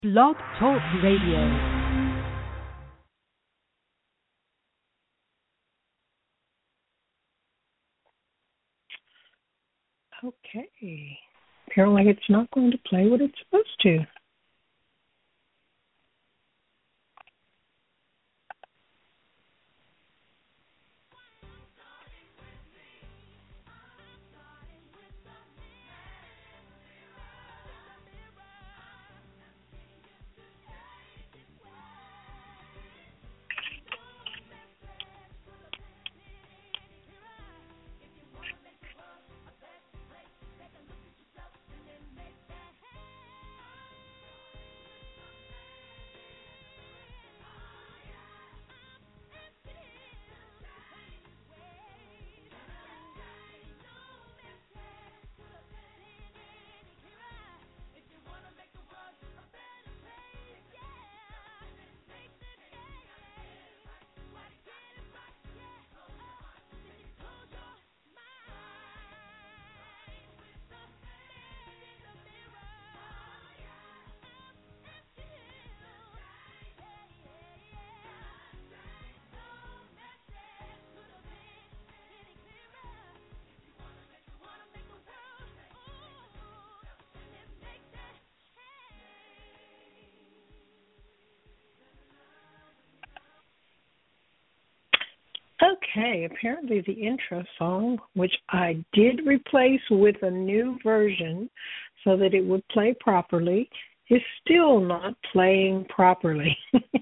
Blog Talk Radio. Okay. Apparently it's not going to play what it's supposed to. Okay, apparently the intro song, which I did replace with a new version so that it would play properly, is still not playing properly.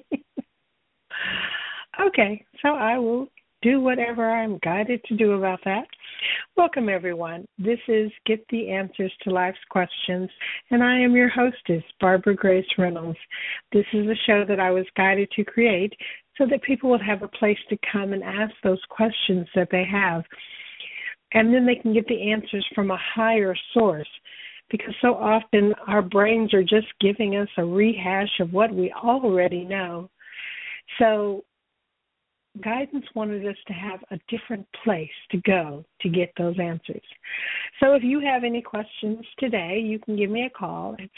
Okay, so I will do whatever I'm guided to do about that. Welcome, everyone. This is Get the Answers to Life's Questions, and I am your hostess, Barbara Grace Reynolds. This is a show that I was guided to create so that people would have a place to come and ask those questions that they have. And then they can get the answers from a higher source, because so often our brains are just giving us a rehash of what we already know. So guidance wanted us to have a different place to go to get those answers. So if you have any questions today, you can give me a call at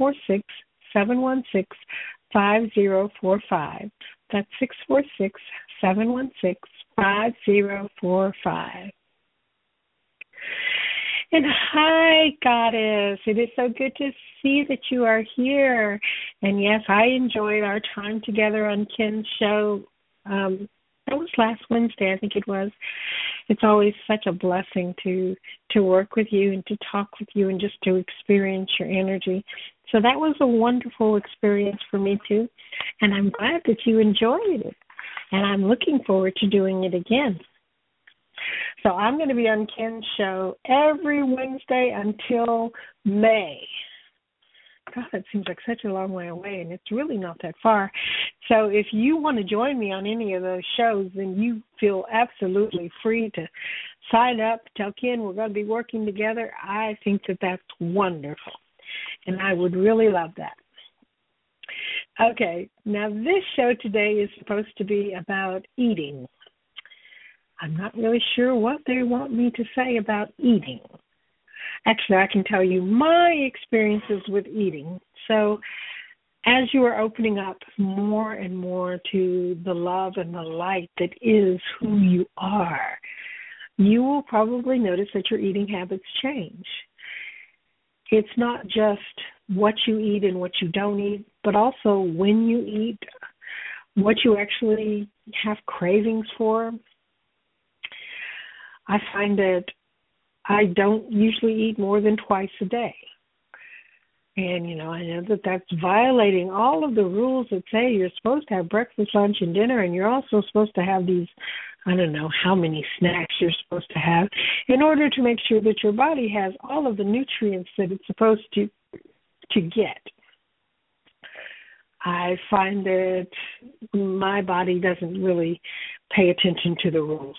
646-716-5045. That's 646-716-5045. And hi, Goddess. It is so good to see that you are here. And yes, I enjoyed our time together on Ken's show. That was last Wednesday, I think it was. It's always such a blessing to work with you and to talk with you and just to experience your energy. So that was a wonderful experience for me too. And I'm glad that you enjoyed it. And I'm looking forward to doing it again. So I'm going to be on Ken's show every Wednesday until May. God, that seems like such a long way away, and it's really not that far. So if you want to join me on any of those shows, then you feel absolutely free to sign up, tell Ken we're going to be working together. I think that that's wonderful, and I would really love that. Okay, now this show today is supposed to be about eating. I'm not really sure what they want me to say about eating. Actually, I can tell you my experiences with eating. So as you are opening up more and more to the love and the light that is who you are, you will probably notice that your eating habits change. It's not just what you eat and what you don't eat, but also when you eat, what you actually have cravings for. I find that I don't usually eat more than twice a day. And, I know that that's violating all of the rules that say you're supposed to have breakfast, lunch, and dinner, and you're also supposed to have these, I don't know how many snacks you're supposed to have in order to make sure that your body has all of the nutrients that it's supposed to get. I find that my body doesn't really pay attention to the rules.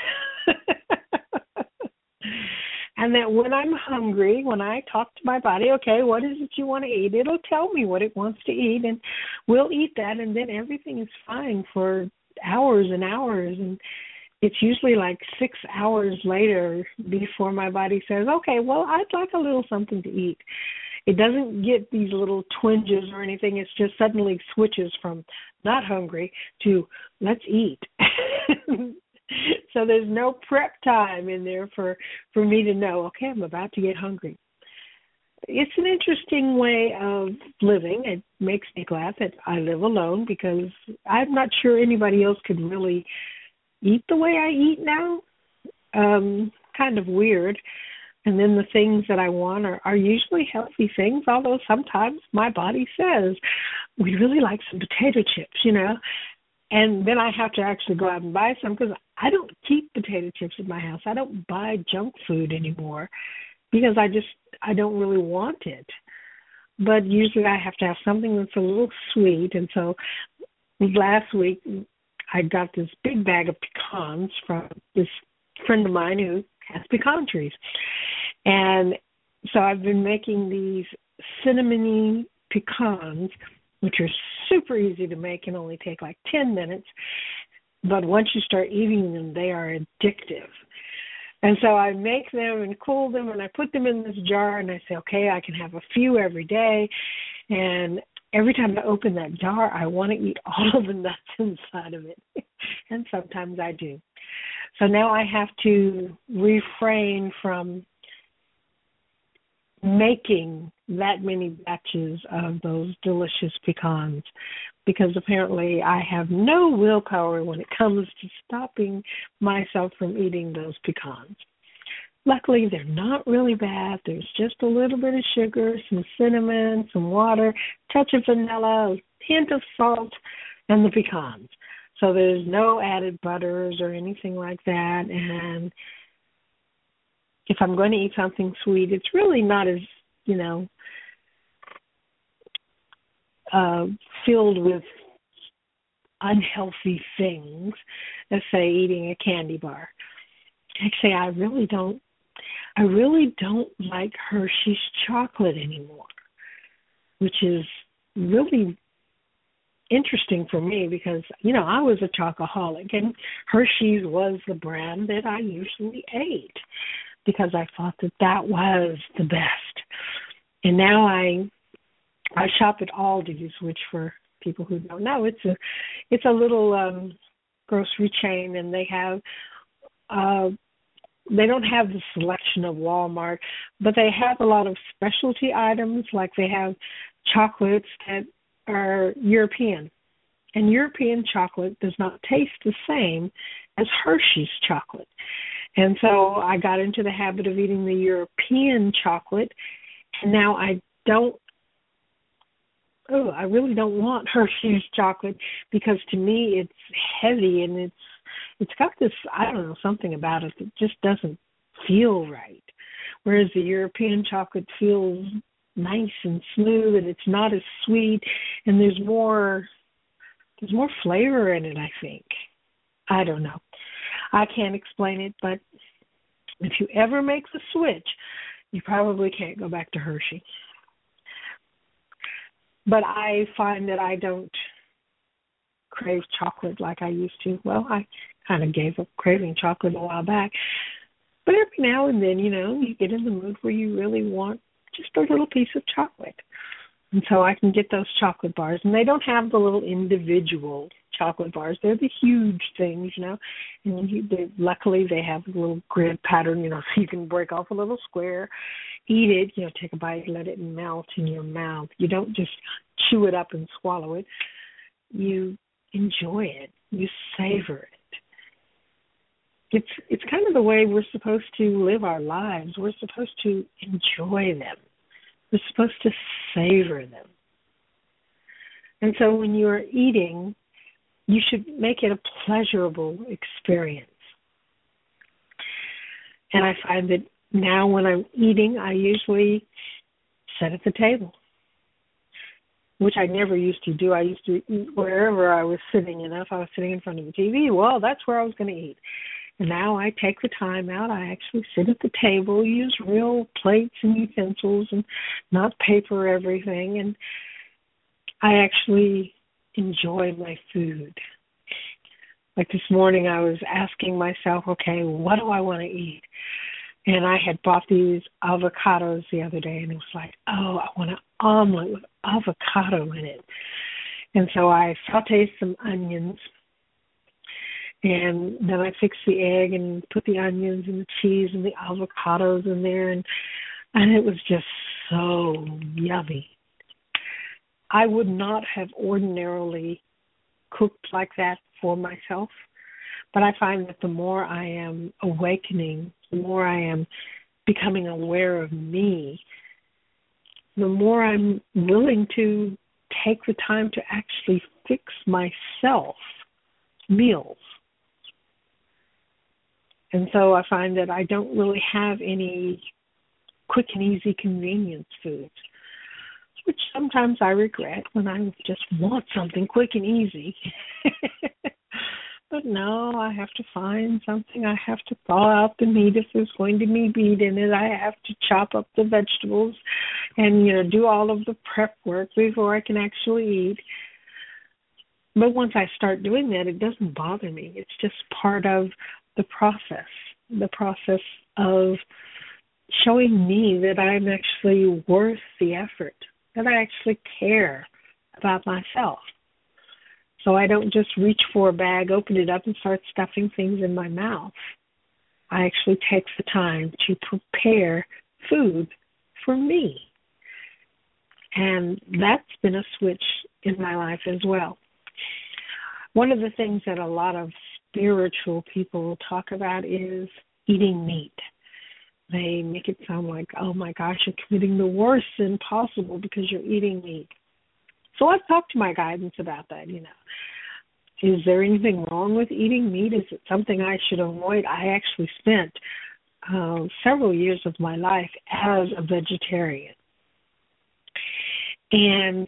And that when I'm hungry, when I talk to my body, okay, what is it you want to eat? It'll tell me what it wants to eat, and we'll eat that, and then everything is fine for hours and hours. And it's usually like 6 hours later before my body says, okay, well, I'd like a little something to eat. it doesn't get these little twinges or anything. It's just suddenly switches from not hungry to let's eat. So there's no prep time in there for me to know, okay, I'm about to get hungry. It's an interesting way of living. It makes me glad that I live alone because I'm not sure anybody else could really eat the way I eat now. Kind of weird. And then the things that I want are usually healthy things, although sometimes my body says, we really like some potato chips, And then I have to actually go out and buy some because I don't keep potato chips in my house. I don't buy junk food anymore because I don't really want it. But usually I have to have something that's a little sweet. And so last week I got this big bag of pecans from this friend of mine who has pecan trees. And so I've been making these cinnamony pecans, which are super easy to make and only take like 10 minutes. But once you start eating them, they are addictive. And so I make them and cool them, and I put them in this jar, and I say, okay, I can have a few every day. And every time I open that jar, I want to eat all of the nuts inside of it. And sometimes I do. So now I have to refrain from making that many batches of those delicious pecans because apparently I have no willpower when it comes to stopping myself from eating those pecans. Luckily, they're not really bad. There's just a little bit of sugar, some cinnamon, some water, touch of vanilla, a hint of salt, and the pecans. So there's no added butters or anything like that. And if I'm going to eat something sweet, it's really not as, filled with unhealthy things as, say, eating a candy bar. Actually, I really don't like Hershey's chocolate anymore, which is really interesting for me because, I was a chocoholic and Hershey's was the brand that I usually ate because I thought that was the best. And now I shop at Aldi's, which for people who don't know, it's a little grocery chain, and they don't have the selection of Walmart, but they have a lot of specialty items, like they have chocolates that are European. And European chocolate does not taste the same as Hershey's chocolate. And so I got into the habit of eating the European chocolate, and now I really don't want Hershey's chocolate because to me it's heavy and it's got this, I don't know, something about it that just doesn't feel right. Whereas the European chocolate feels nice and smooth and it's not as sweet and there's more flavor in it, I think. I don't know. I can't explain it, but if you ever make the switch, you probably can't go back to Hershey. But I find that I don't crave chocolate like I used to. Well, I kind of gave up craving chocolate a while back. But every now and then, you get in the mood where you really want just a little piece of chocolate. And so I can get those chocolate bars. And they don't have the little individual chocolate bars. They're the huge things, And luckily they have a little grid pattern, so you can break off a little square, eat it, take a bite, let it melt in your mouth. You don't just chew it up and swallow it. You enjoy it. You savor it. It's kind of the way we're supposed to live our lives. We're supposed to enjoy them. We're supposed to savor them. And so when you're eating, you should make it a pleasurable experience. And I find that now when I'm eating, I usually sit at the table, which I never used to do. I used to eat wherever I was sitting, and if I was sitting in front of the TV, well, that's where I was going to eat. And now I take the time out. I actually sit at the table, use real plates and utensils and not paper everything. And I actually enjoy my food. Like this morning, I was asking myself, okay, what do I want to eat? And I had bought these avocados the other day, and it was like, oh, I want an omelet with avocado in it. And so I sauteed some onions, and then I fixed the egg and put the onions and the cheese and the avocados in there, and it was just so yummy. I would not have ordinarily cooked like that for myself, but I find that the more I am awakening, the more I am becoming aware of me, the more I'm willing to take the time to actually fix myself meals. And so I find that I don't really have any quick and easy convenience foods, which sometimes I regret when I just want something quick and easy. But no, I have to find something. I have to thaw out the meat if there's going to be meat in it. I have to chop up the vegetables and, do all of the prep work before I can actually eat. But once I start doing that, it doesn't bother me. It's just part of the process of showing me that I'm actually worth the effort, that I actually care about myself. So I don't just reach for a bag, open it up, and start stuffing things in my mouth. I actually take the time to prepare food for me. And that's been a switch in my life as well. One of the things that a lot of spiritual people talk about is eating meat. They make it sound like, oh my gosh, you're committing the worst sin possible because you're eating meat. So I've talked to my guidance about that, Is there anything wrong with eating meat? Is it something I should avoid? I actually spent several years of my life as a vegetarian. And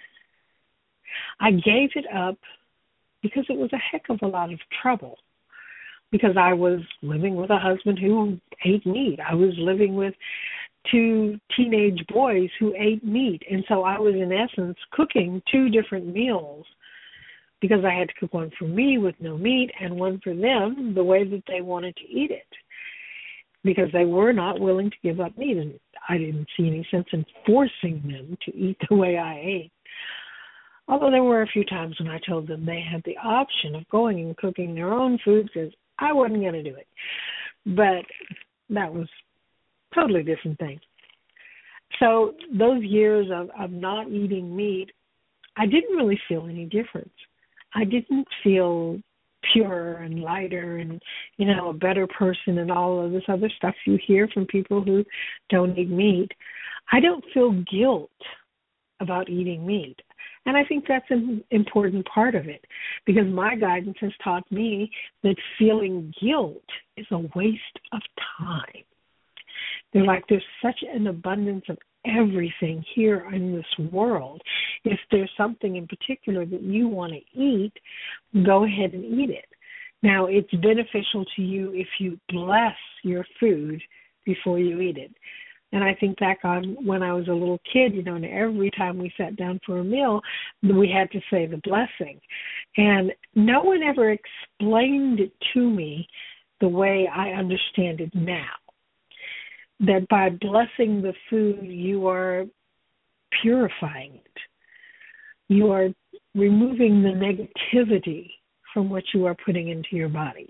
I gave it up because it was a heck of a lot of trouble. Because I was living with a husband who ate meat. I was living with 2 teenage boys who ate meat. And so I was, in essence, cooking 2 different meals because I had to cook one for me with no meat and one for them the way that they wanted to eat it, because they were not willing to give up meat. And I didn't see any sense in forcing them to eat the way I ate. Although there were a few times when I told them they had the option of going and cooking their own food because I wasn't going to do it. But that was a totally different thing. So those years of not eating meat, I didn't really feel any difference. I didn't feel pure and lighter and, a better person and all of this other stuff you hear from people who don't eat meat. I don't feel guilt about eating meat. And I think that's an important part of it, because my guidance has taught me that feeling guilt is a waste of time. There's such an abundance of everything here in this world. If there's something in particular that you want to eat, go ahead and eat it. Now, it's beneficial to you if you bless your food before you eat it. And I think back on when I was a little kid, and every time we sat down for a meal, we had to say the blessing. And no one ever explained it to me the way I understand it now. That by blessing the food, you are purifying it. You are removing the negativity from what you are putting into your body.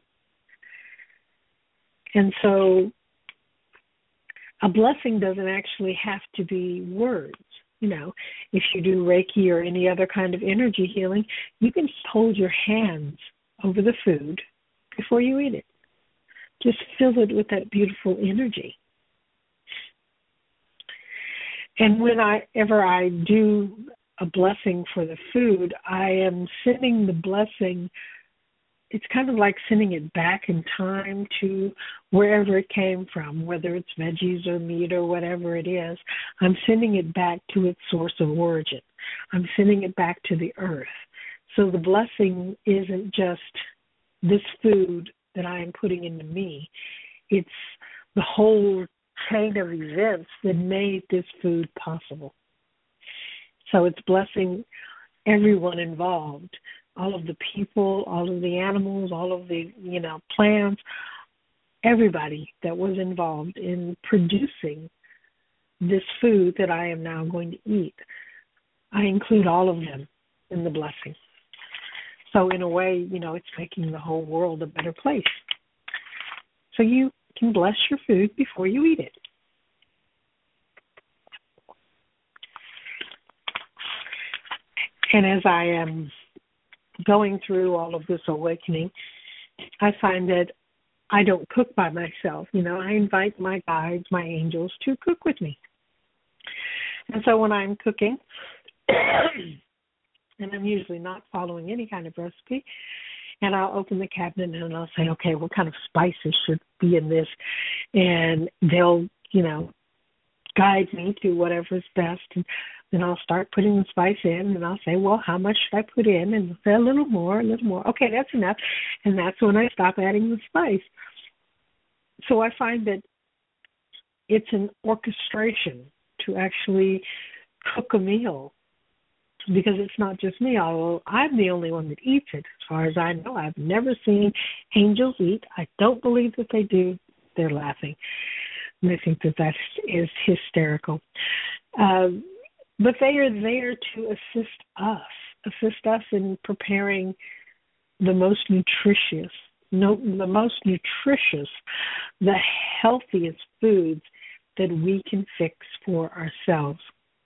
And so a blessing doesn't actually have to be words. If you do Reiki or any other kind of energy healing, you can just hold your hands over the food before you eat it. Just fill it with that beautiful energy. And whenever I do a blessing for the food, I am sending the blessing. It's kind of like sending it back in time to wherever it came from, whether it's veggies or meat or whatever it is. I'm sending it back to its source of origin. I'm sending it back to the earth. So the blessing isn't just this food that I am putting into me. It's the whole chain of events that made this food possible. So it's blessing everyone involved. All of the people, all of the animals, all of the, plants, everybody that was involved in producing this food that I am now going to eat. I include all of them in the blessing. So in a way, it's making the whole world a better place. So you can bless your food before you eat it. And as I am going through all of this awakening, I find that I don't cook by myself. I invite my guides, my angels, to cook with me. And so when I'm cooking, and I'm usually not following any kind of recipe, and I'll open the cabinet and I'll say, okay, what kind of spices should be in this? And they'll, guide me to whatever's best. And then I'll start putting the spice in, and I'll say, well, how much should I put in? And they'll say a little more. Okay, that's enough. And that's when I stop adding the spice. So I find that it's an orchestration to actually cook a meal, because it's not just me, although I'm the only one that eats it. As far as I know, I've never seen angels eat. I don't believe that they do. They're laughing. And I think that is hysterical. But they are there to assist us in preparing the most nutritious, the healthiest foods that we can fix for ourselves.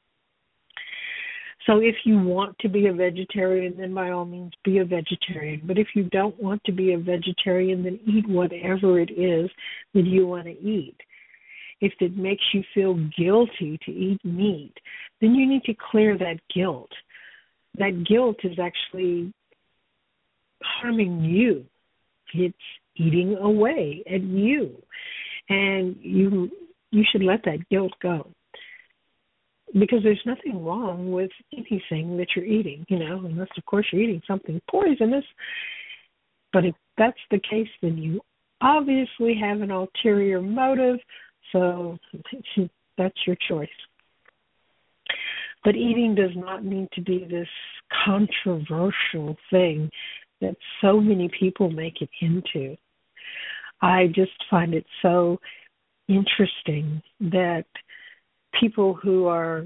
So if you want to be a vegetarian, then by all means be a vegetarian. But if you don't want to be a vegetarian, then eat whatever it is that you want to eat. If it makes you feel guilty to eat meat, then you need to clear that guilt. That guilt is actually harming you. It's eating away at you. And you should let that guilt go. Because there's nothing wrong with anything that you're eating, unless, of course, you're eating something poisonous. But if that's the case, then you obviously have an ulterior motive, so that's your choice. But eating does not need to be this controversial thing that so many people make it into. I just find it so interesting that people who are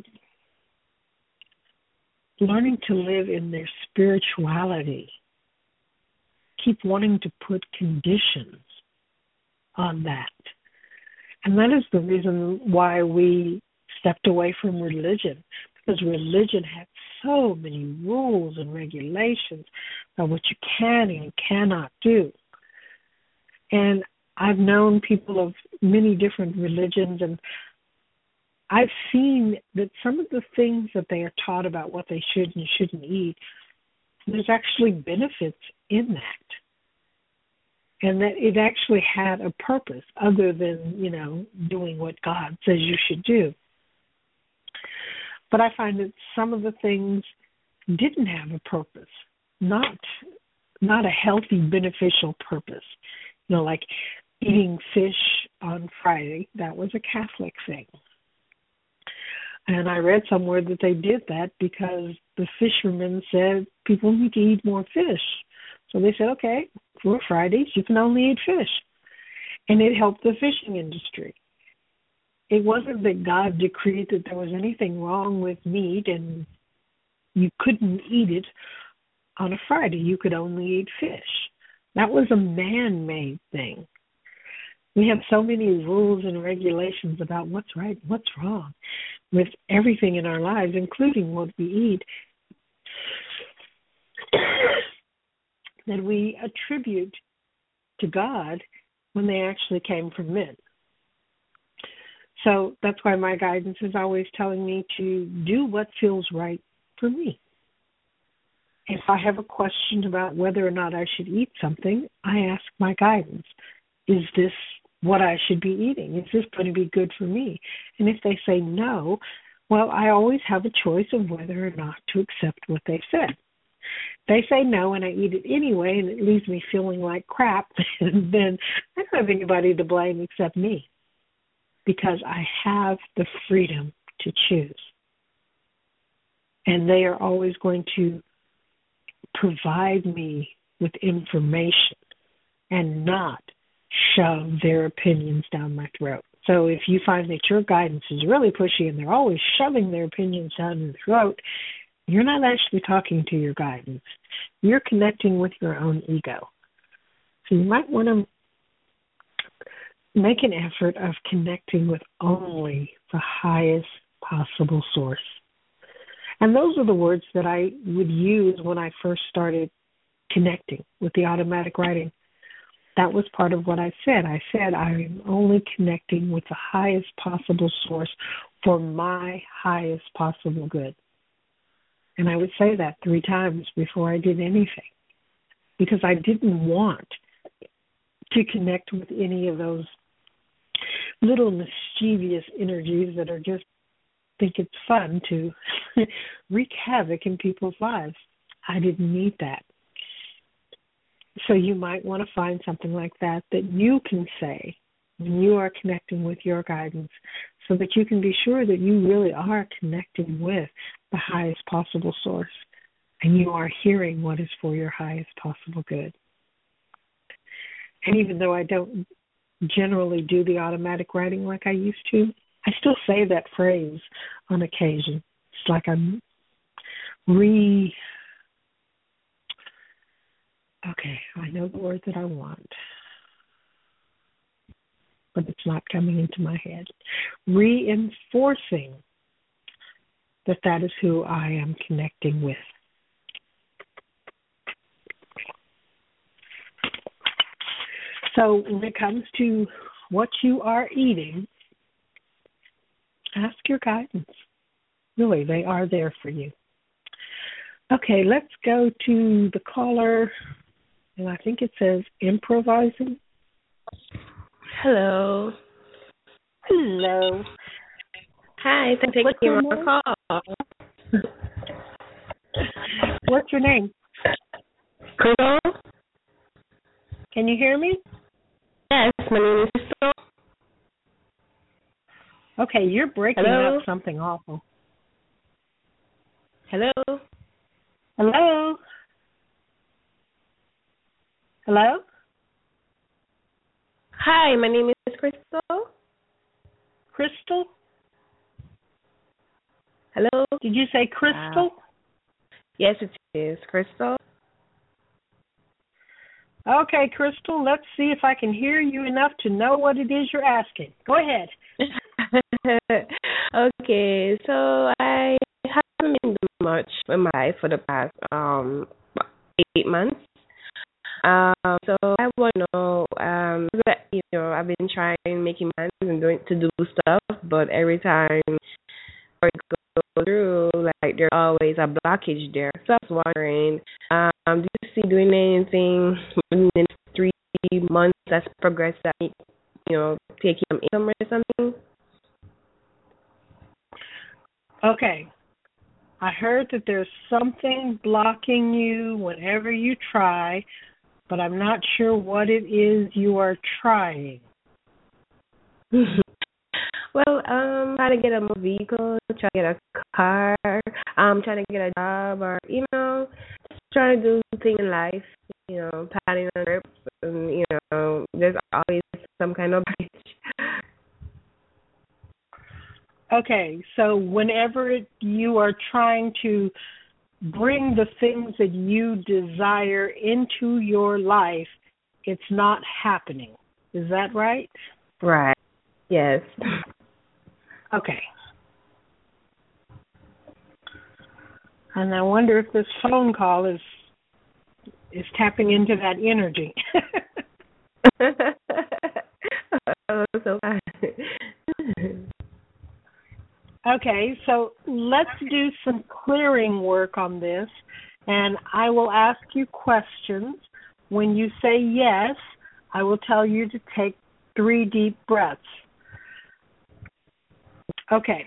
learning to live in their spirituality keep wanting to put conditions on that. And that is the reason why we stepped away from religion, because religion had so many rules and regulations about what you can and cannot do. And I've known people of many different religions, and I've seen that some of the things that they are taught about what they should and shouldn't eat, there's actually benefits in that. And that it actually had a purpose other than, doing what God says you should do. But I find that some of the things didn't have a purpose, not a healthy, beneficial purpose. Like eating fish on Friday, that was a Catholic thing. And I read somewhere that they did that because the fishermen said people need to eat more fish. So they said, okay, for Fridays, you can only eat fish. And it helped the fishing industry. It wasn't that God decreed that there was anything wrong with meat and you couldn't eat it on a Friday. You could only eat fish. That was a man-made thing. We have so many rules and regulations about what's right, what's wrong with everything in our lives, including what we eat, that we attribute to God when they actually came from men. So that's why my guidance is always telling me to do what feels right for me. If I have a question about whether or not I should eat something, I ask my guidance, is this what I should be eating? Is this going to be good for me? And if they say no, well, I always have a choice of whether or not to accept what they said. They say no and I eat it anyway and it leaves me feeling like crap, then I don't have anybody to blame except me, because I have the freedom to choose. And they are always going to provide me with information and not shove their opinions down my throat. So if you find that your guidance is really pushy and they're always shoving their opinions down your throat, you're not actually talking to your guidance. You're connecting with your own ego. So you might want to make an effort of connecting with only the highest possible source. And those are the words that I would use when I first started connecting with the automatic writing. That was part of what I said. I said I'm only connecting with the highest possible source for my highest possible good. And I would say that 3 times before I did anything, because I didn't want to connect with any of those little mischievous energies that are just think it's fun to wreak havoc in people's lives. I didn't need that. So you might want to find something like that you can say when you are connecting with your guidance, so that you can be sure that you really are connecting with the highest possible source and you are hearing what is for your highest possible good. And even though I don't generally do the automatic writing like I used to, I still say that phrase on occasion. It's like I'm okay, I know the word that I want, but it's not coming into my head. Reinforcing that is who I am connecting with. So when it comes to what you are eating, ask your guidance. Really, they are there for you. Okay, let's go to the caller, and I think it says improvising. Hello. Hello. Hi, thank you for my call. What's your name? Crystal? Can you hear me? Yes, my name is Crystal. Okay, you're breaking Hello? up something awful. Hello? Hello? Hello? Hi, my name is Crystal. Crystal? Hello? Did you say Crystal? Yes, it is. Crystal? Okay, Crystal, let's see if I can hear you enough to know what it is you're asking. Go ahead. Okay, so I haven't been doing much in my life for the past 8 months. So I want to know, I've been trying making plans and to do stuff, but every time I go through, like there's always a blockage there. So I was wondering, do you see doing anything in the next 3 months that's progress that taking some income or something? Okay. I heard that there's something blocking you whenever you try, but I'm not sure what it is you are trying. Well, trying to get a more vehicle, trying to get a car, trying to get a job, or just trying to do things in life. Planning on trips, and there's always some kind of bridge. Okay, so whenever you are trying to bring the things that you desire into your life, it's not happening. Is that right? Right. Yes. Okay. And I wonder if this phone call is tapping into that energy. Oh, so bad. Okay, so let's do some clearing work on this, and I will ask you questions. When you say yes, I will tell you to take 3 deep breaths. Okay.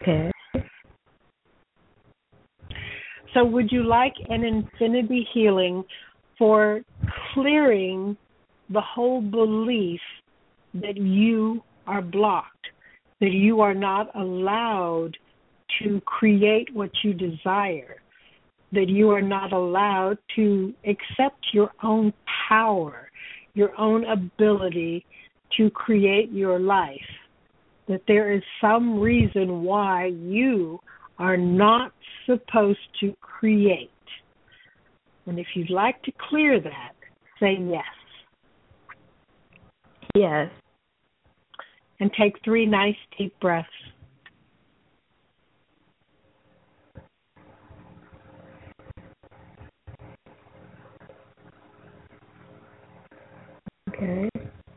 So would you like an infinity healing for clearing the whole belief that you are blocked, that you are not allowed to create what you desire, that you are not allowed to accept your own power, your own ability to create your life, that there is some reason why you are not supposed to create. And if you'd like to clear that, say yes. Yes. And take 3 nice deep breaths. Okay.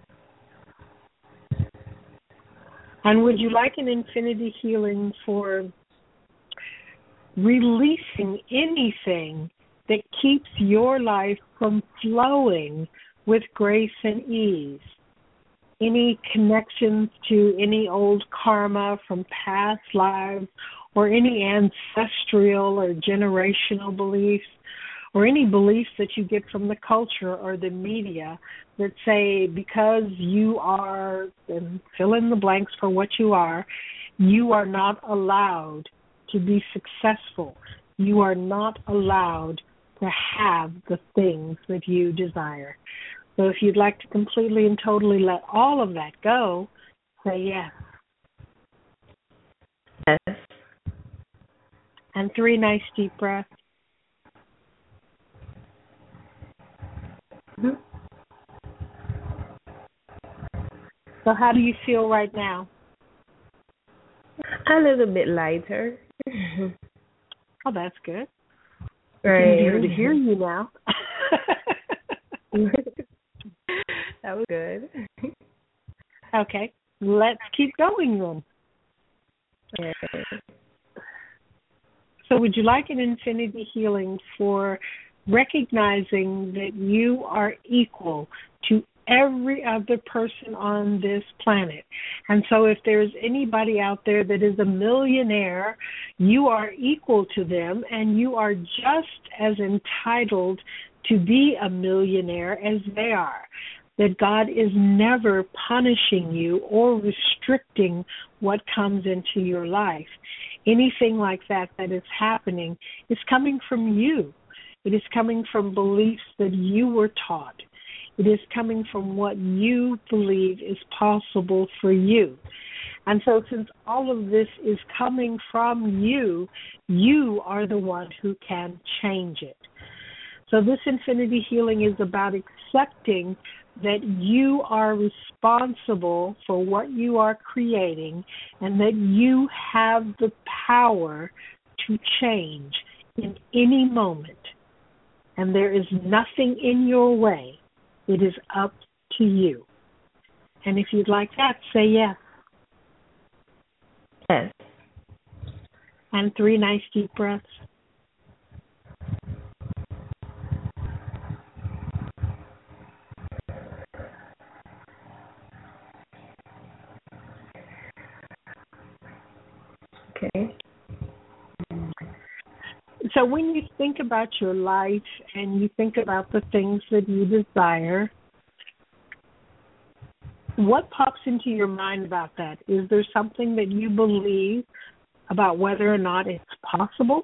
And would you like an infinity healing for releasing anything that keeps your life from flowing with grace and ease? Any connections to any old karma from past lives, or any ancestral or generational beliefs, or any beliefs that you get from the culture or the media that say because you are, and fill in the blanks for what you are not allowed to be successful. You are not allowed to have the things that you desire. So if you'd like to completely and totally let all of that go, say yes. Yes. And 3 nice deep breaths. Mm-hmm. So how do you feel right now? A little bit lighter. Oh, that's good. Right. It's easier to hear you now. That was good. Okay, let's keep going then. Okay. So would you like an infinity healing for recognizing that you are equal to every other person on this planet? And so if there's anybody out there that is a millionaire, you are equal to them, and you are just as entitled to be a millionaire as they are. That God is never punishing you or restricting what comes into your life. Anything like that is happening is coming from you. It is coming from beliefs that you were taught. It is coming from what you believe is possible for you. And so since all of this is coming from you, you are the one who can change it. So this infinity healing is about accepting that you are responsible for what you are creating, and that you have the power to change in any moment. And there is nothing in your way. It is up to you. And if you'd like that, say yes. Yes. And 3 nice deep breaths. Okay. So when you think about your life and you think about the things that you desire, what pops into your mind about that? Is there something that you believe about whether or not it's possible?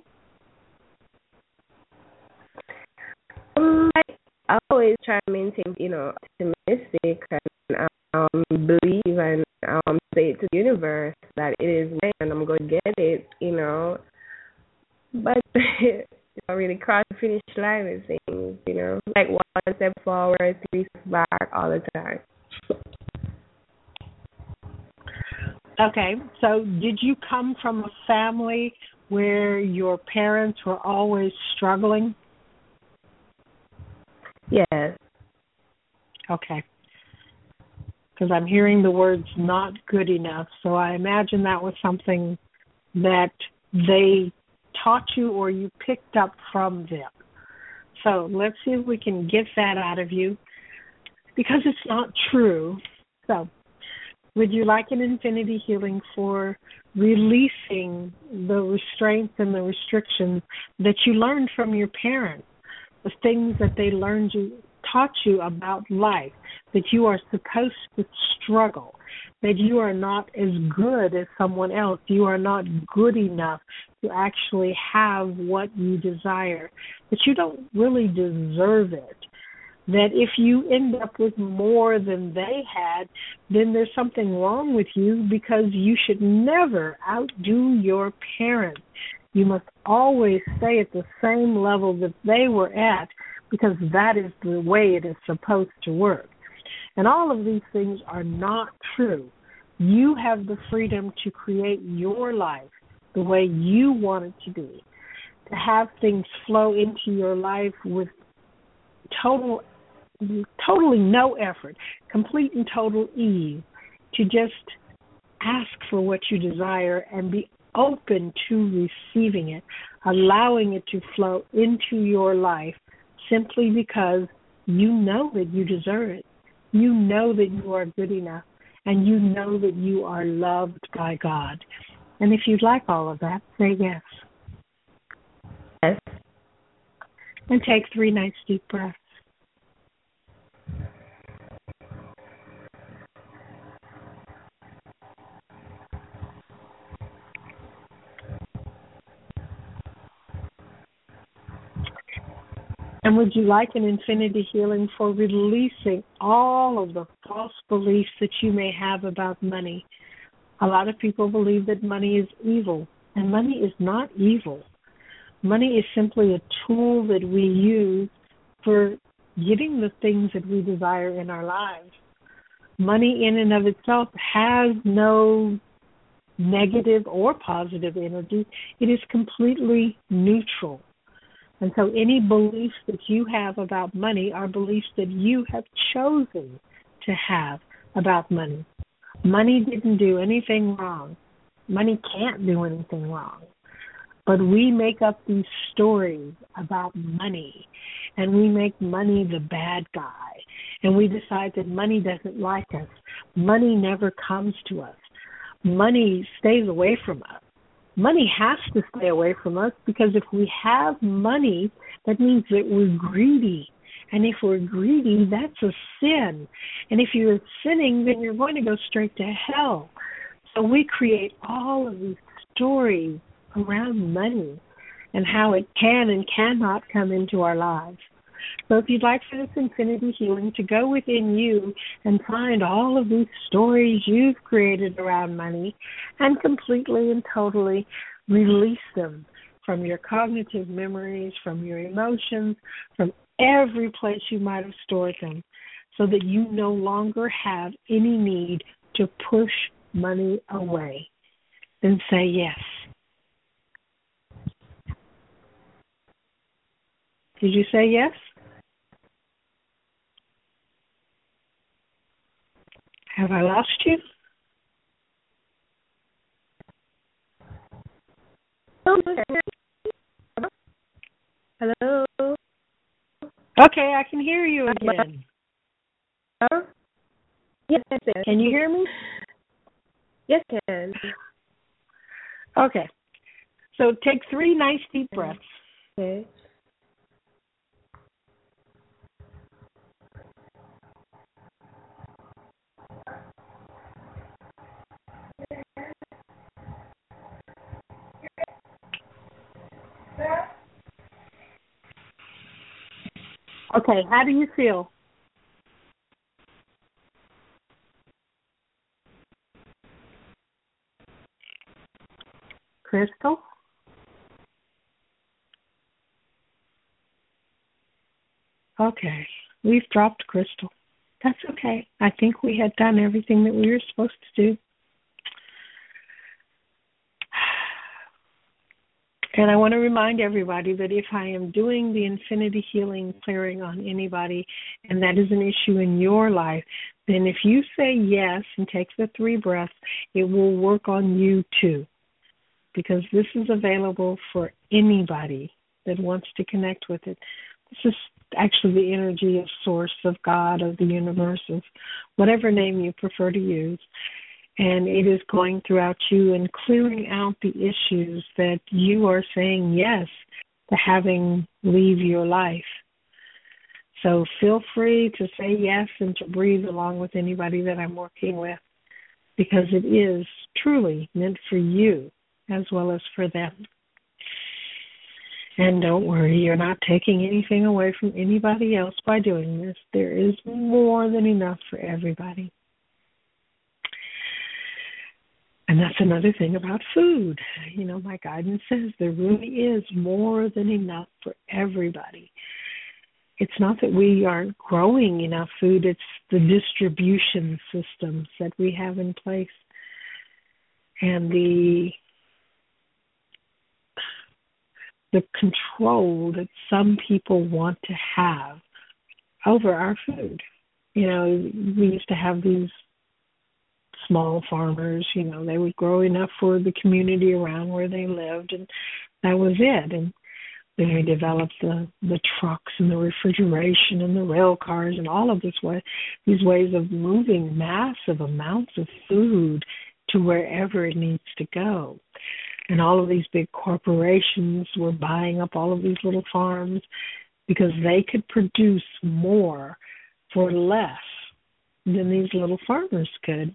I always try to maintain, optimistic and believe and say to the universe that it is mine and I'm going to get it, But I really cross the finish line with things, like 1 step forward, 3 steps back all the time. Okay, so did you come from a family where your parents were always struggling? Yes. Okay. Because I'm hearing the words not good enough, so I imagine that was something that they taught you or you picked up from them. So let's see if we can get that out of you, because it's not true. So would you like an infinity healing for releasing the restraints and the restrictions that you learned from your parents, the things that they taught you about life, that you are supposed to struggle, that you are not as good as someone else, you are not good enough to actually have what you desire, that you don't really deserve it. that if you end up with more than they had, then there's something wrong with you, because you should never outdo your parents. You must always stay at the same level that they were at, because that is the way it is supposed to work. And all of these things are not true. You have the freedom to create your life the way you want it to be, to have things flow into your life with totally no effort, complete and total ease, to just ask for what you desire and be open to receiving it, allowing it to flow into your life simply because you know that you deserve it. You know that you are good enough, and you know that you are loved by God. And if you'd like all of that, say yes. Yes. And take 3 nice deep breaths. And would you like an infinity healing for releasing all of the false beliefs that you may have about money? A lot of people believe that money is evil, and money is not evil. Money is simply a tool that we use for getting the things that we desire in our lives. Money in and of itself has no negative or positive energy. It is completely neutral. And so any beliefs that you have about money are beliefs that you have chosen to have about money. Money didn't do anything wrong. Money can't do anything wrong. But we make up these stories about money, and we make money the bad guy, and we decide that money doesn't like us. Money never comes to us. Money stays away from us. Money has to stay away from us, because if we have money, that means that we're greedy. And if we're greedy, that's a sin. And if you're sinning, then you're going to go straight to hell. So we create all of these stories around money and how it can and cannot come into our lives. So if you'd like for this infinity healing to go within you and find all of these stories you've created around money and completely and totally release them from your cognitive memories, from your emotions, from every place you might have stored them, so that you no longer have any need to push money away, then say yes. Did you say yes? Have I lost you? Hello? Okay, I can hear you again. Yes, can you hear me? Yes, I can. Okay. So take 3 nice deep breaths. Okay. Okay, how do you feel? Crystal? Okay, we've dropped Crystal. That's okay. I think we had done everything that we were supposed to do. And I want to remind everybody that if I am doing the infinity healing clearing on anybody, and that is an issue in your life, then if you say yes and take the 3 breaths, it will work on you too. Because this is available for anybody that wants to connect with it. This is actually the energy of Source, of God, of the universe, of whatever name you prefer to use. And it is going throughout you and clearing out the issues that you are saying yes to having leave your life. So feel free to say yes and to breathe along with anybody that I'm working with, because it is truly meant for you as well as for them. And don't worry, you're not taking anything away from anybody else by doing this. There is more than enough for everybody. And that's another thing about food. My guidance says there really is more than enough for everybody. It's not that we aren't growing enough food, it's the distribution systems that we have in place and the control that some people want to have over our food. We used to have these small farmers, they would grow enough for the community around where they lived, and that was it. And then we developed the trucks and the refrigeration and the rail cars and all of these ways of moving massive amounts of food to wherever it needs to go. And all of these big corporations were buying up all of these little farms because they could produce more for less than these little farmers could.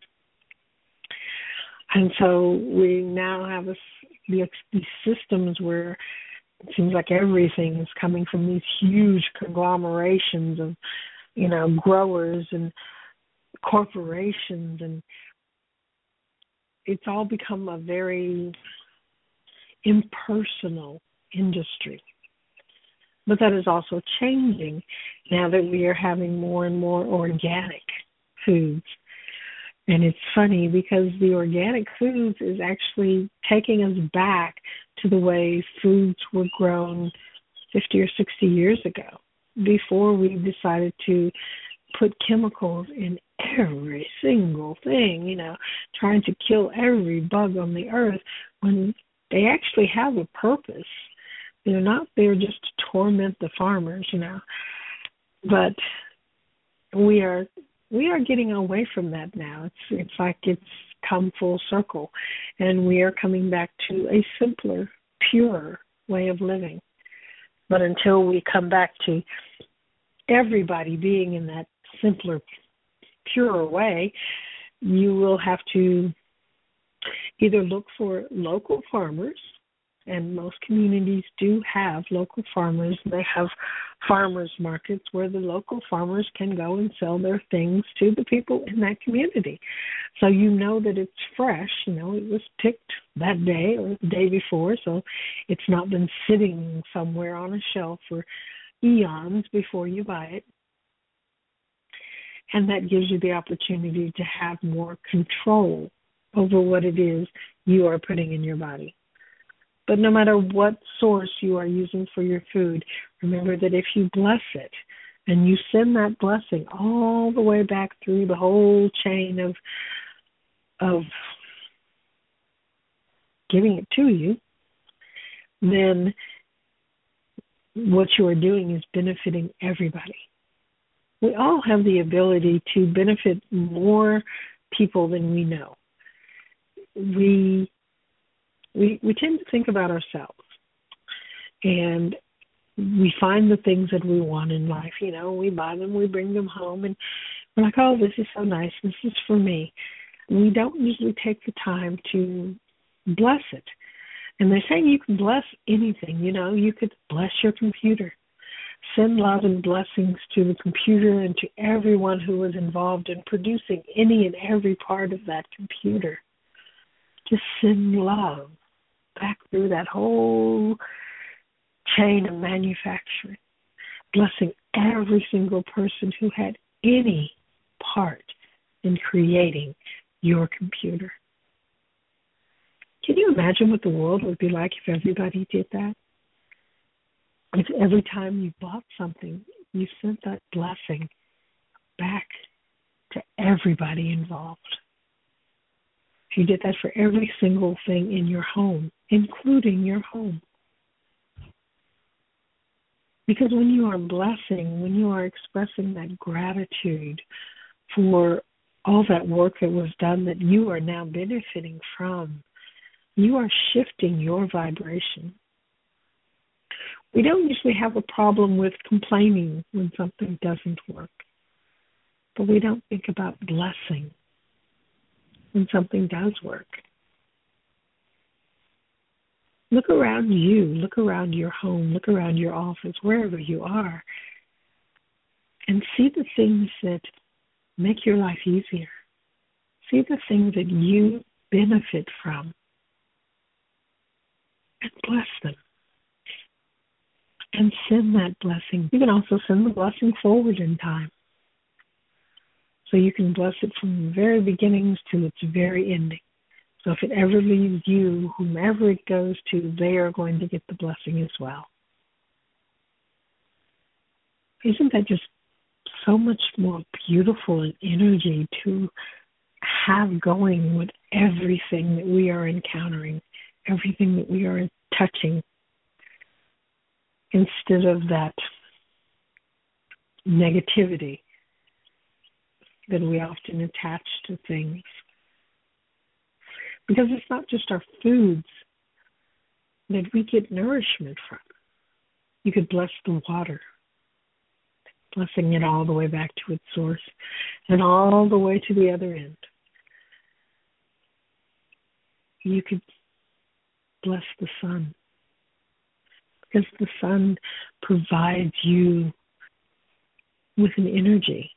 And so we now have these systems where it seems like everything is coming from these huge conglomerations of, growers and corporations, and it's all become a very impersonal industry. But that is also changing now that we are having more and more organic foods. And it's funny because the organic foods is actually taking us back to the way foods were grown 50 or 60 years ago, before we decided to put chemicals in every single thing, trying to kill every bug on the earth when they actually have a purpose. They're not there just to torment the farmers, But we are getting away from that now. It's like it's come full circle, and we are coming back to a simpler, purer way of living. But until we come back to everybody being in that simpler, purer way, you will have to either look for local farmers, and most communities do have local farmers. They have farmers markets where the local farmers can go and sell their things to the people in that community. So that it's fresh, it was picked that day or the day before, so it's not been sitting somewhere on a shelf for eons before you buy it. And that gives you the opportunity to have more control over what it is you are putting in your body. But no matter what source you are using for your food, remember that if you bless it and you send that blessing all the way back through the whole chain of giving it to you, then what you are doing is benefiting everybody. We all have the ability to benefit more people than we know. We tend to think about ourselves, and we find the things that we want in life. We buy them, we bring them home, and we're like, oh, this is so nice, this is for me. We don't usually take the time to bless it. And they're saying you can bless anything. You could bless your computer. Send love and blessings to the computer and to everyone who was involved in producing any and every part of that computer. Just send love back through that whole chain of manufacturing, blessing every single person who had any part in creating your computer. Can you imagine what the world would be like if everybody did that? If every time you bought something, you sent that blessing back to everybody involved. If you did that for every single thing in your home, including your home. Because when you are blessing, when you are expressing that gratitude for all that work that was done that you are now benefiting from, you are shifting your vibration. We don't usually have a problem with complaining when something doesn't work, but we don't think about blessing when something does work. Look around you. Look around your home. Look around your office, wherever you are, and see the things that make your life easier. See the things that you benefit from and bless them. And send that blessing. You can also send the blessing forward in time. So you can bless it from the very beginnings to its very ending. So if it ever leaves you, whomever it goes to, they are going to get the blessing as well. Isn't that just so much more beautiful in energy to have going with everything that we are encountering, everything that we are touching, instead of that negativity that we often attach to things? Because it's not just our foods that we get nourishment from. You could bless the water, blessing it all the way back to its source and all the way to the other end. You could bless the sun, because the sun provides you with an energy.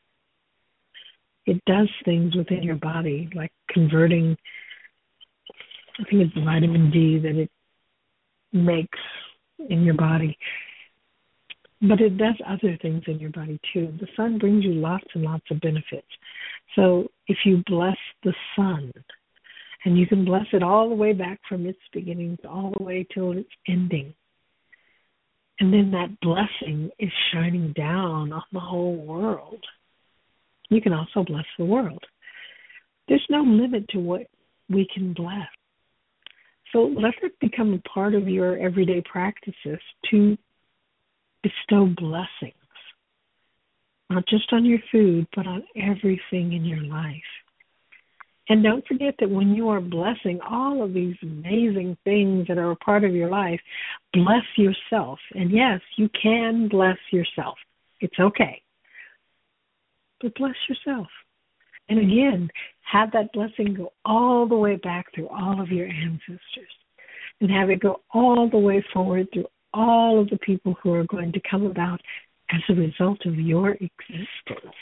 It does things within your body, like converting, I think it's vitamin D that it makes in your body. But it does other things in your body too. The sun brings you lots and lots of benefits. So if you bless the sun, and you can bless it all the way back from its beginning all the way till its ending, and then that blessing is shining down on the whole world, you can also bless the world. There's no limit to what we can bless. So let it become a part of your everyday practices to bestow blessings, not just on your food, but on everything in your life. And don't forget that when you are blessing all of these amazing things that are a part of your life, bless yourself. And yes, you can bless yourself. It's okay. But bless yourself. And again, have that blessing go all the way back through all of your ancestors, and have it go all the way forward through all of the people who are going to come about as a result of your existence.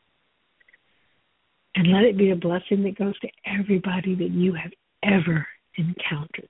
And let it be a blessing that goes to everybody that you have ever encountered.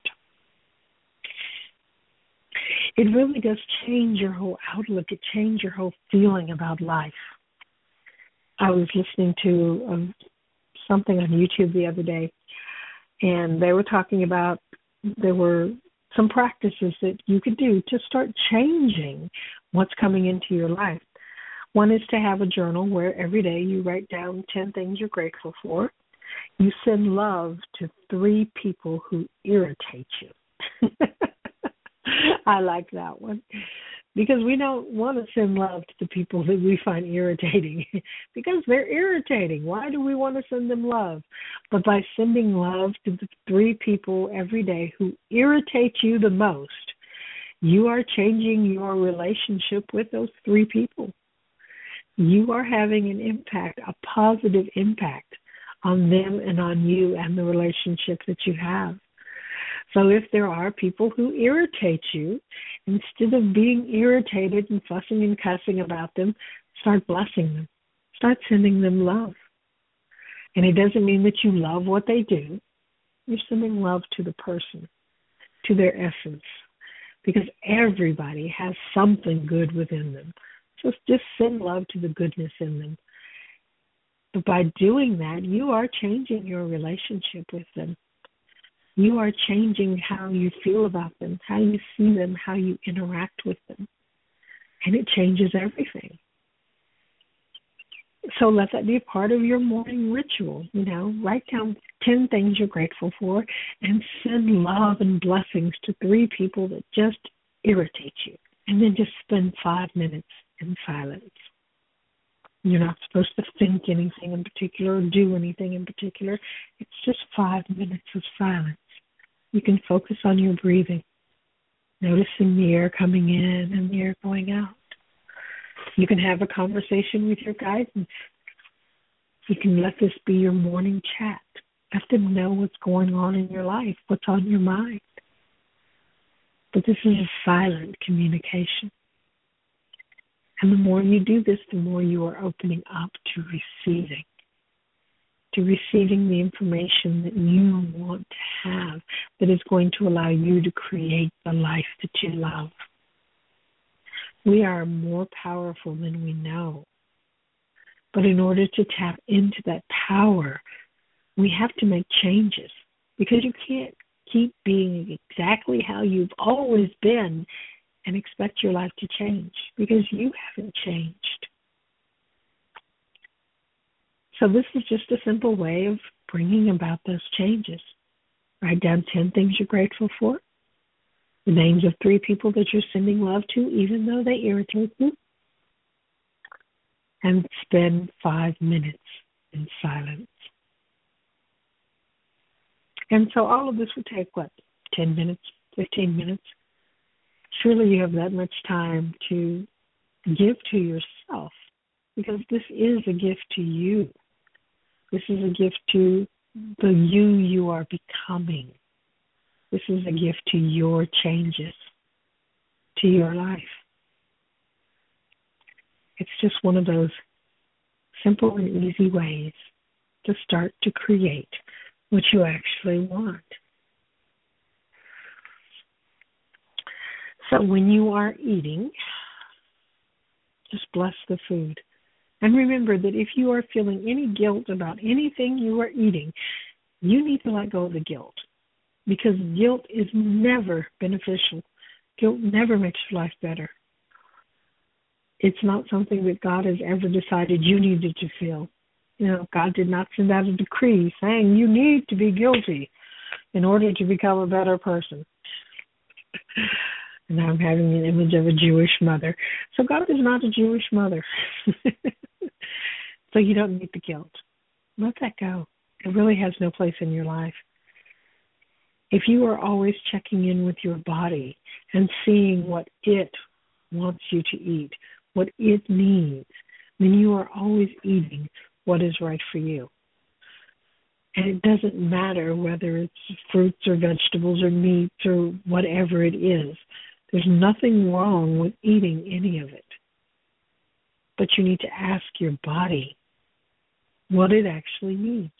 It really does change your whole outlook. It changes your whole feeling about life. I was listening to something on YouTube the other day, and they were talking about there were some practices that you could do to start changing what's coming into your life. One is to have a journal where every day you write down 10 things you're grateful for. You send love to 3 people who irritate you. I like that one. Because we don't want to send love to the people that we find irritating because they're irritating. Why do we want to send them love? But by sending love to the 3 people every day who irritate you the most, you are changing your relationship with those 3 people. You are having an impact, a positive impact on them and on you and the relationship that you have. So if there are people who irritate you, instead of being irritated and fussing and cussing about them, start blessing them. Start sending them love. And it doesn't mean that you love what they do. You're sending love to the person, to their essence, because everybody has something good within them. So just send love to the goodness in them. But by doing that, you are changing your relationship with them. You are changing how you feel about them, how you see them, how you interact with them. And it changes everything. So let that be a part of your morning ritual. Write down 10 things you're grateful for and send love and blessings to 3 people that just irritate you. And then just spend 5 minutes in silence. You're not supposed to think anything in particular or do anything in particular. It's just 5 minutes of silence. You can focus on your breathing, noticing the air coming in and the air going out. You can have a conversation with your guidance. You can let this be your morning chat. Let them know what's going on in your life, what's on your mind. But this is a silent communication. And the more you do this, the more you are opening up to receiving the information that you want to have, that is going to allow you to create the life that you love. We are more powerful than we know. But in order to tap into that power, we have to make changes, because you can't keep being exactly how you've always been and expect your life to change, because you haven't changed. So this is just a simple way of bringing about those changes. Write down 10 things you're grateful for, the names of 3 people that you're sending love to, even though they irritate you, and spend 5 minutes in silence. And so all of this would take, 10 minutes, 15 minutes? Surely you have that much time to give to yourself, because this is a gift to you. This is a gift to the you are becoming. This is a gift to your changes, to your life. It's just one of those simple and easy ways to start to create what you actually want. So when you are eating, just bless the food. And remember that if you are feeling any guilt about anything you are eating, you need to let go of the guilt, because guilt is never beneficial. Guilt never makes your life better. It's not something that God has ever decided you needed to feel. God did not send out a decree saying you need to be guilty in order to become a better person. And I'm having an image of a Jewish mother. So God is not a Jewish mother. So you don't need the guilt. Let that go. It really has no place in your life. If you are always checking in with your body and seeing what it wants you to eat, what it needs, then you are always eating what is right for you. And it doesn't matter whether it's fruits or vegetables or meats or whatever it is. There's nothing wrong with eating any of it. But you need to ask your body what it actually needs.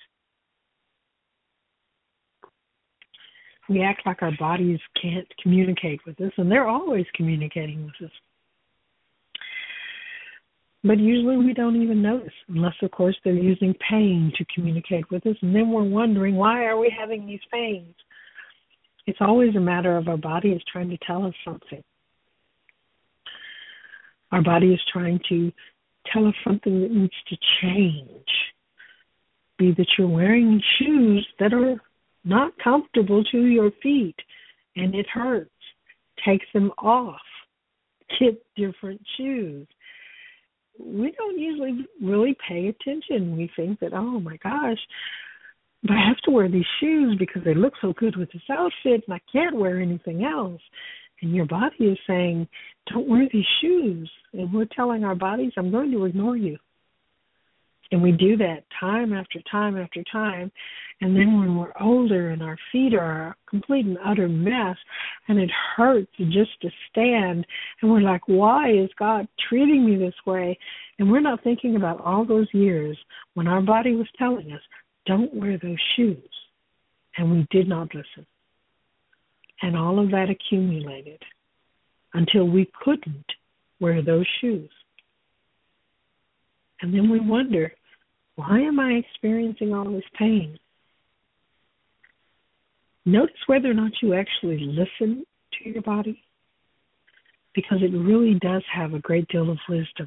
We act like our bodies can't communicate with us, and they're always communicating with us. But usually we don't even notice, unless, of course, they're using pain to communicate with us, and then we're wondering, why are we having these pains? It's always a matter of our body is trying to tell us something. Our body is trying to tell us something that needs to change. Be that you're wearing shoes that are not comfortable to your feet, and it hurts. Take them off. Get different shoes. We don't usually really pay attention. We think that, oh my gosh, but I have to wear these shoes because they look so good with this outfit, and I can't wear anything else. And your body is saying, don't wear these shoes. And we're telling our bodies, I'm going to ignore you. And we do that time after time after time. And then when we're older and our feet are a complete and utter mess, and it hurts just to stand, and we're like, why is God treating me this way? And we're not thinking about all those years when our body was telling us, don't wear those shoes. And we did not listen. And all of that accumulated until we couldn't wear those shoes. And then we wonder, why am I experiencing all this pain? Notice whether or not you actually listen to your body, because it really does have a great deal of wisdom.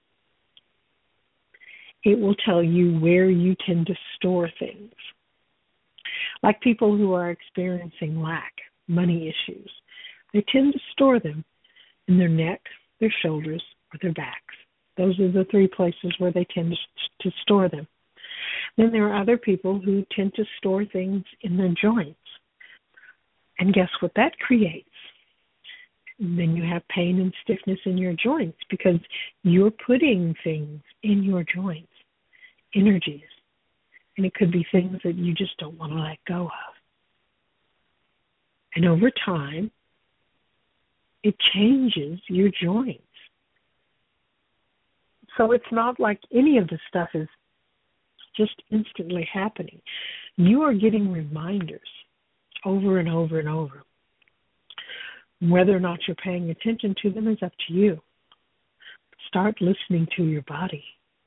It will tell you where you tend to store things. Like people who are experiencing lack, money issues, they tend to store them in their neck, their shoulders, or their backs. Those are the 3 places where they tend to store them. Then there are other people who tend to store things in their joints. And guess what that creates? And then you have pain and stiffness in your joints because you're putting things in your joints, energies. And it could be things that you just don't want to let go of. And over time, it changes your joints. So it's not like any of the stuff is just instantly happening. You are getting reminders over and over and over. Whether or not you're paying attention to them is up to you. Start listening to your body.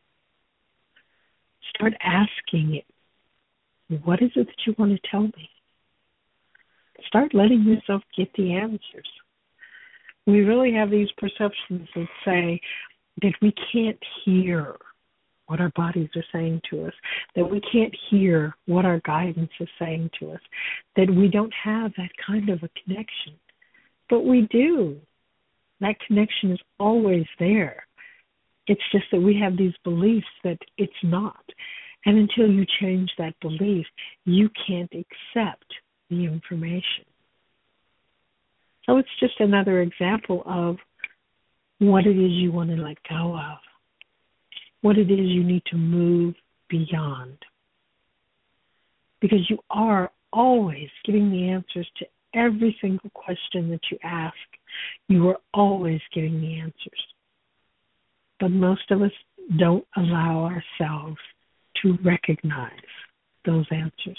Start asking it, what is it that you want to tell me? Start letting yourself get the answers. We really have these perceptions that say that we can't hear what our bodies are saying to us, that we can't hear what our guidance is saying to us, that we don't have that kind of a connection. But we do. That connection is always there. It's just that we have these beliefs that it's not. And until you change that belief, you can't accept the information. So it's just another example of what it is you want to let go of, what it is you need to move beyond. Because you are always getting the answers to every single question that you ask. You are always getting the answers. But most of us don't allow ourselves to recognize those answers.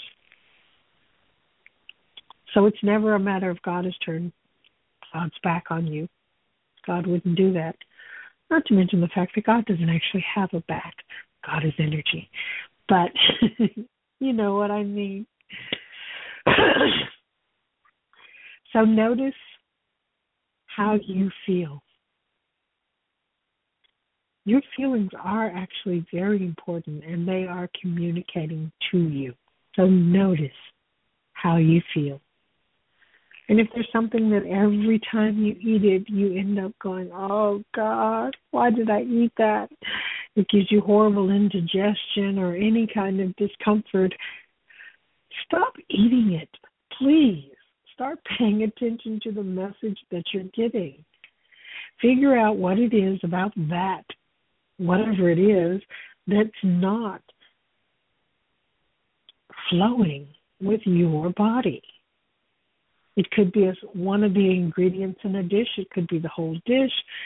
So it's never a matter of God has turned God's back on you. God wouldn't do that. Not to mention the fact that God doesn't actually have a back. God is energy. But you know what I mean. So notice how you feel. Your feelings are actually very important, and they are communicating to you. So notice how you feel. And if there's something that every time you eat it, you end up going, oh, God, why did I eat that? It gives you horrible indigestion or any kind of discomfort. Stop eating it, please. Start paying attention to the message that you're getting. Figure out what it is about that, whatever it is, that's not flowing with your body. It could be as one of the ingredients in a dish. It could be the whole dish.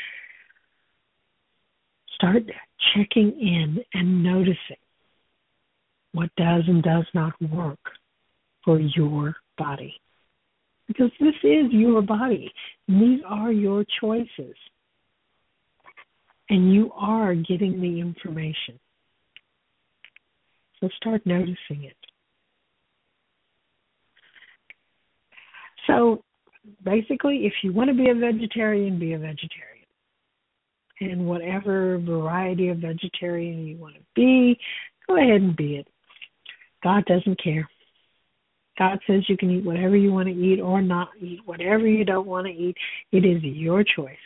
Start checking in and noticing what does and does not work for your body. Because this is your body. And these are your choices. And you are getting the information. So start noticing it. So basically, if you want to be a vegetarian, be a vegetarian. And whatever variety of vegetarian you want to be, go ahead and be it. God doesn't care. God says you can eat whatever you want to eat or not eat whatever you don't want to eat. It is your choice.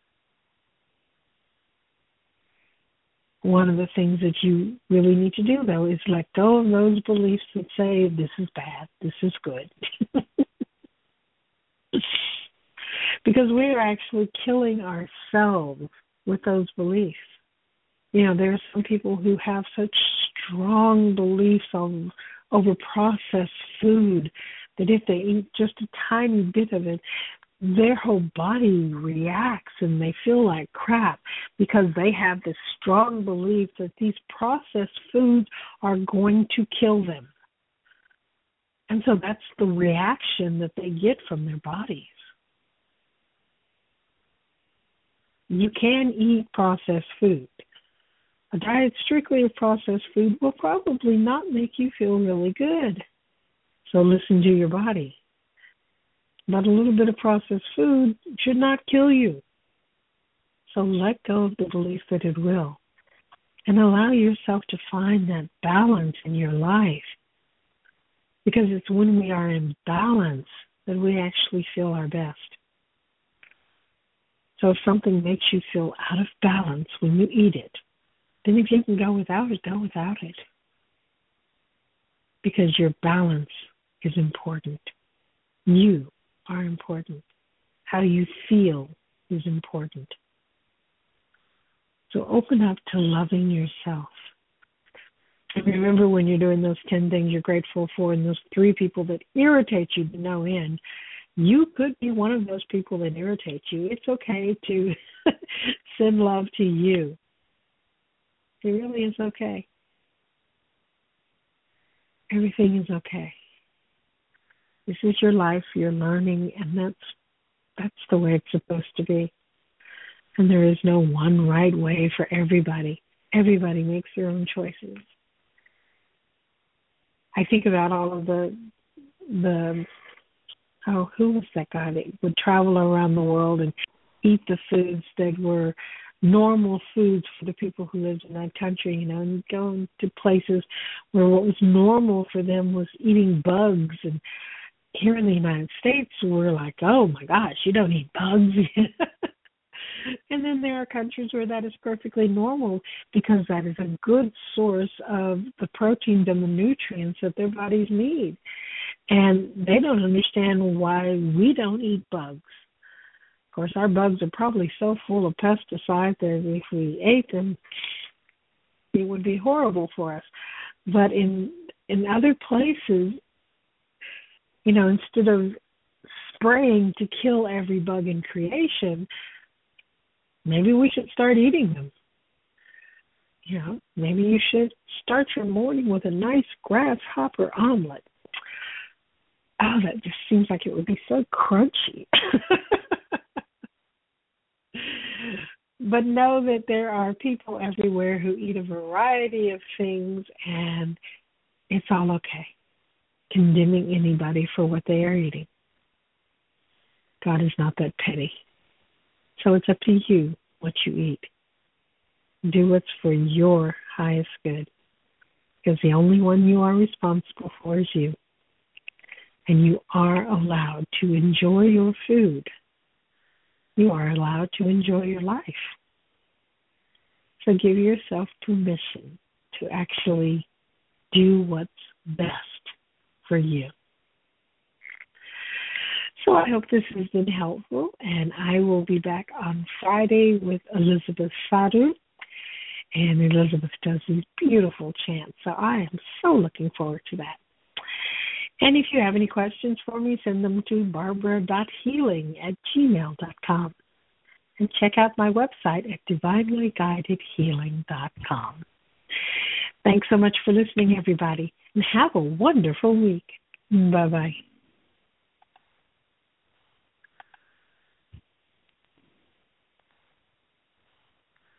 One of the things that you really need to do, though, is let go of those beliefs that say this is bad, this is good. Because we are actually killing ourselves with those beliefs. You know, there are some people who have such strong beliefs over processed food that if they eat just a tiny bit of it, their whole body reacts and they feel like crap because they have this strong belief that these processed foods are going to kill them. And so that's the reaction that they get from their bodies. You can eat processed food. A diet strictly of processed food will probably not make you feel really good. So listen to your body. But a little bit of processed food should not kill you. So let go of the belief that it will. And allow yourself to find that balance in your life. Because it's when we are in balance that we actually feel our best. So if something makes you feel out of balance when you eat it, then if you can go without it, go without it. Because your balance is important. You are important. How you feel is important. So open up to loving yourself. And remember when you're doing those 10 things you're grateful for and those 3 people that irritate you to no end, You could be one of those people that irritate you. It's okay to send love to you. It really is okay. Everything is okay. This is your life, you're learning, and that's the way it's supposed to be. And there is no one right way for everybody. Everybody makes their own choices. I think about all of the who was that guy that would travel around the world and eat the foods that were normal foods for the people who lived in that country, and go to places where what was normal for them was eating bugs. And here in the United States, we're like, oh my gosh, you don't eat bugs. And then there are countries where that is perfectly normal because that is a good source of the proteins and the nutrients that their bodies need. And they don't understand why we don't eat bugs. Of course, our bugs are probably so full of pesticides that if we ate them, it would be horrible for us. But in other places, instead of spraying to kill every bug in creation, maybe we should start eating them. Maybe you should start your morning with a nice grasshopper omelet. Oh, that just seems like it would be so crunchy. But know that there are people everywhere who eat a variety of things, and it's all okay. Condemning anybody for what they are eating. God is not that petty. So it's up to you what you eat. Do what's for your highest good, because the only one you are responsible for is you. And you are allowed to enjoy your food. You are allowed to enjoy your life. So give yourself permission to actually do what's best for you. So I hope this has been helpful, and I will be back on Friday with Elizabeth Sadu. And Elizabeth does these beautiful chants, so I am so looking forward to that. And if you have any questions for me, send them to barbara.healing@gmail.com. And check out my website at divinelyguidedhealing.com. Thanks so much for listening, everybody, and have a wonderful week. Bye-bye.